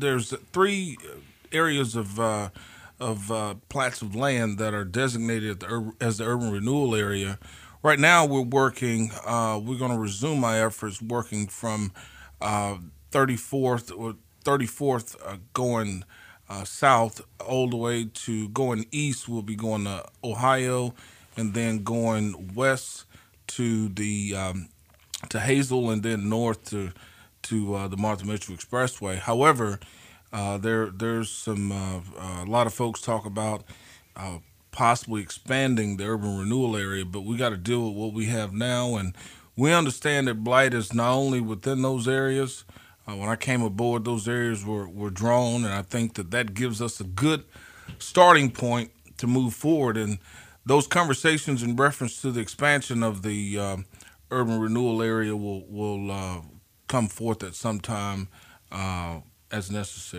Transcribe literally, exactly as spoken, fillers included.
there's three areas of uh, of uh, plats of land that are designated the, ur- as the urban renewal area. Right now, we're working. Uh, we're going to resume our efforts working from uh, thirty-fourth or thirty-fourth uh, going uh, south all the way to going east. We'll be going to Ohio, and then going west to the um, to Hazel, and then north to to uh, the Martha Mitchell Expressway. However, uh, there there's some uh, uh, a lot of folks talk about uh, possibly expanding the urban renewal area, but we got to deal with what we have now, and we understand that blight is not only within those areas. Uh, when I came aboard, those areas were, were drawn, and I think that that gives us a good starting point to move forward. And those conversations in reference to the expansion of the um urban renewal area will will uh, come forth at some time uh, as necessary.